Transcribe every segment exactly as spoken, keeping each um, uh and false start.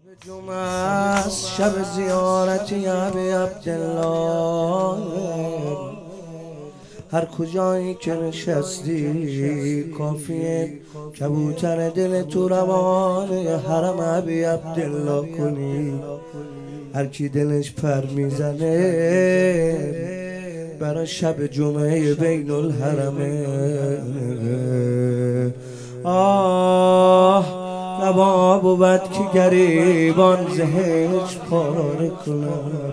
جمعه است شب زیارتی ابی عبدالله، هر کجایی که نشستی کافیه کبوتر دل تو روان حرم ابی عبدالله کنی. هر کی دلش پر میزنه برای شب جمعه بین الحرمه. آه روا بود که گریبان زهج پاره کنم،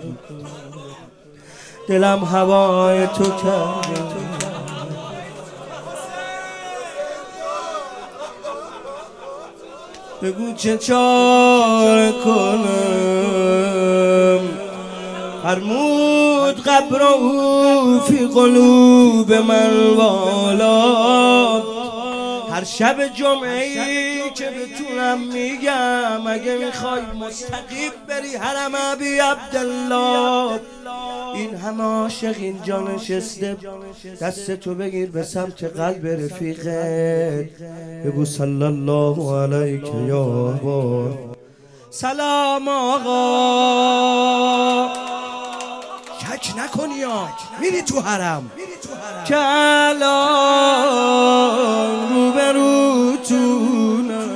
دلم هوای تو کرد. بگو چه چاره کنم، فرمود قبره فی قلوب من والا. هر شب جمعه ای که بتونم میگم اگه میخوای مستقیم بری حرم ابی عبدالله، این همه عاشق اینجا نشسته، دست تو بگیر به سمت قلب رفیقت، بگو صلی الله علیک یا آقا. سلام آقا، شک نکنی یا میری تو حرم که الان رو به رو تونم.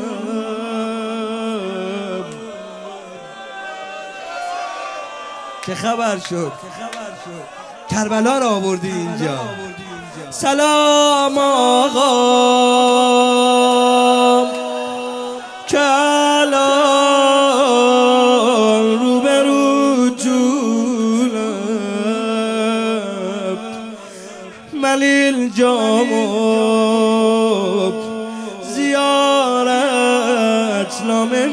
چه خبر شد؟ کربلا را آوردی اینجا. سلام آقا که الان رو به رو تونم، ملیل جامو زیارت نامه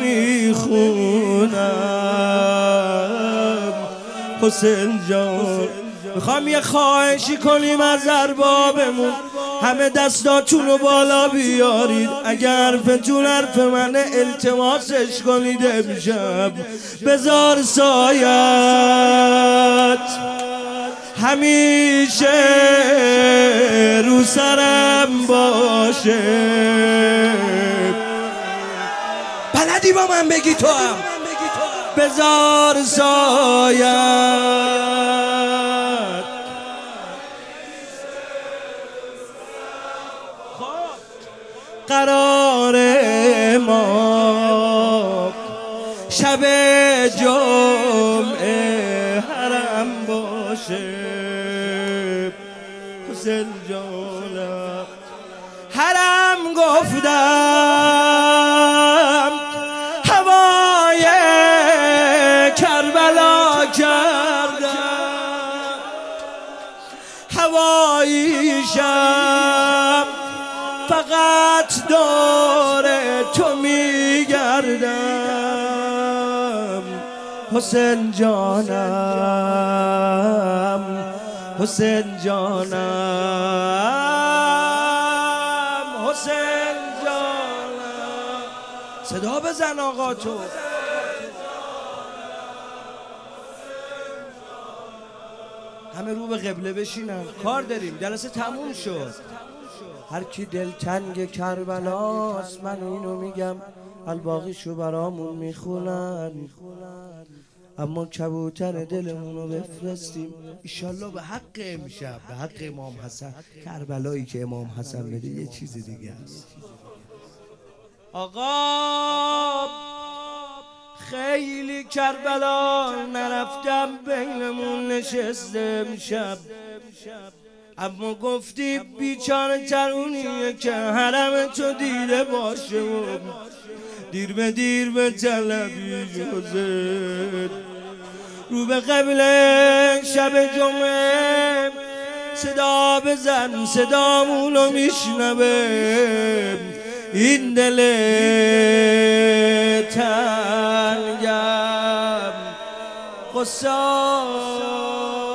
میخونم. حسین جان میخوام یه خواهشی کنیم از اربابمون، همه دستاتون رو بالا بیارید، اگر حرفتون حرف منه التماسش کنید امشب بذار سایت همیشه رو سرم باشه. بلدی با من بگی تو هم بذار سایت قرار ما شب جمعه حرم باشه. حسین جانم حرم گفتم هوای کربلا کردم، هواییشم فقط دور تو میگردم. حسین جانم، حسین جانم، حسین جانم. صدا بزن آقا تو. همه رو به قبله بشینن، کار داریم، جلسه تموم شد. هر کی دلتنگ کربلاست من اینو میگم، الباقیشو برامون میخونن، اما کبوتر دلمونو بفرستیم ایشالله به حق امشب، به حق امام حسن. کربلایی که امام حسن بده یه چیز دیگه است. آقا خیلی کربلا نرفتم، بینمون نشسته امشب، اما گفتی بیچاره ترونیه که حرم تو دیده باشه و دیر به دیر به طلبی جوزه. رو به قبله شب جمعه صدا بزن، صدامونو میشنوه این دل تنگم. قصه